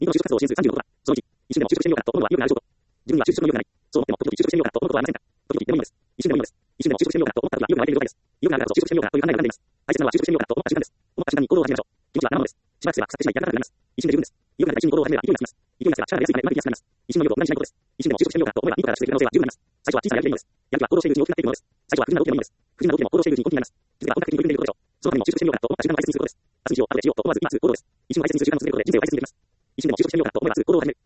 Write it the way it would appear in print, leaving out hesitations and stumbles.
民間の就職活動を支援する36は、その1、一瞬でも就職してみようかと思うのは意欲がある証拠。自分には就職の意欲がない。そう思っても、時々就職してみようかと思うことはありませんか。時々でもいいのです。一瞬でもいいのです。一瞬でも就職してみようかと思った時は意欲が湧いている状態です。意欲があるからこそ就職してみようかという考えが生んでいます。大切なのは就職してみようかと思った瞬間です。思った瞬間に行動を始めましょう。気持ちは生ものです。しばらくすれば腐ってしまいやらなくなります。一瞬で十分です。意欲が出た一瞬に行動を始めれば勢いがつきます。勢いがつけば力が出やすいためうまくいきやすくなります。一瞬の意欲を無駄にしないことです。一瞬でも就職してみようかと思えば後からしてくれる可能性は十分あります。最初は小さなやる気でいいのです。やる気は行動しているうちに大きくなっていくものです。最初は不純な動機でもいいのです。不純な動機でも行動しているうちに根気になります。実は本格的に取り組んでいることでしょう。そのためにも就職してみようかと思った瞬間を大切にすることです。明日にしよう、後でしようと思わず今すぐ行動です。一瞬を大切にする時間の続けることで人生を大切にできます。一瞬でも就職してみようかと思えばすぐ行動を始める。